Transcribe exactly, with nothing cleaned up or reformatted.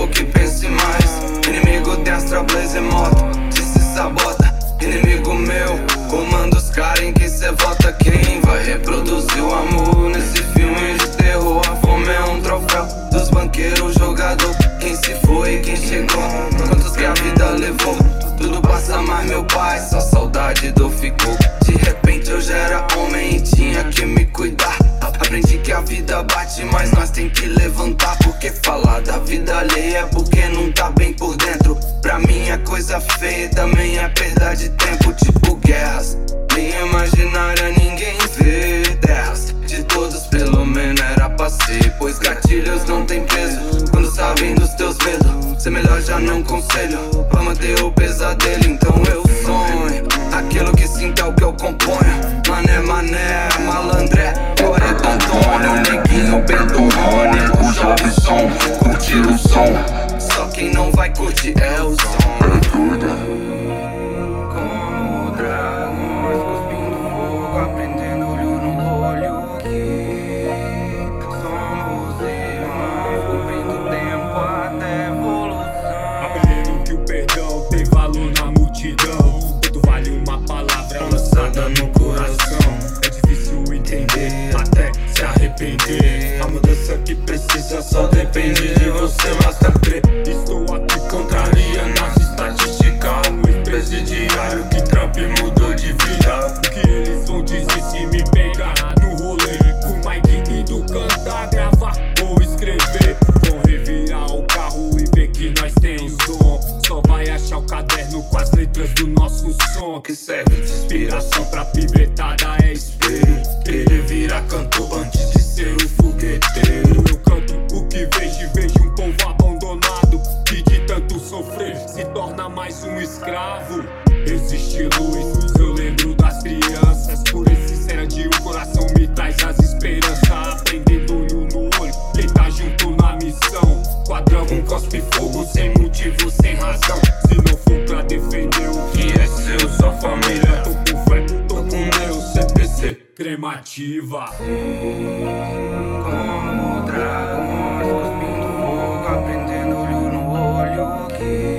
inimigo que pense mais. Inimigo tem Astra Blaze e moto, se se sabota. Inimigo meu, comanda os caras em quem cê vota. Quem vai reproduzir o amor nesse filme de terror? A fome é um troféu dos banqueiros jogador. Quem se foi e quem chegou, quantos que a vida levou. Tudo passa, mas meu pai, só saudade do ficou. De repente eu já era homem e tinha que me cuidar. Aprendi que a vida bate, mas nós tem que levantar. Porque falar da vida alheia é porque não tá bem por dentro. Pra mim é coisa feia, também é perda de tempo. Tipo guerras, minha imaginária ninguém vê. Terras de todos pelo menos era pra ser, pois gatilhos não tem peso quando sabem dos teus medos. Cê melhor já não conselho pra manter o pesadelo. Então eu sonho aquilo que sinto é o que eu componho. Mané, mané, malandré, agora é Antônio. Neguinho, Bento, Rony, puxa o som, curtir o som. Só quem não vai curtir é o som. Como dragões cuspindo fogo, aprendendo olho no olho que somos irmãos, cumprindo tempo até evolução. Aprendendo que o perdão tem valor na multidão. Quanto vale uma palavra lançada no coração? É difícil entender até se arrepender. A mudança que precisa só depende de você, basta crer. Estou aqui contrariando as estatísticas no ex-presidiário que Trump mudou de vida. O que eles vão dizer se me pegar no rolê? Com o Mike indo cantar, gravar ou escrever. Vão revirar o carro e ver que nós temos dom. Só vai achar o caderno com as letras do nosso som, que serve de inspiração pra pivetada, é espelho. Ele vira cantor antes de ser o fogueteiro. Eu canto o que vejo e vejo um povo abandonado que de tanto sofrer se torna mais um escravo. Existe luz, eu lembro das crianças. Por esse cera de um coração me traz as esperanças. Aprendendo olho no olho, quem tá junto na missão. Quadrão cospe fogo sem motivo, sem razão. Se não for pra defender o que é seu, sua família. Tô com fé, tô com Deus, C P C cremativa. Como dragões cuspindo fogo, aprendendo olho no olho que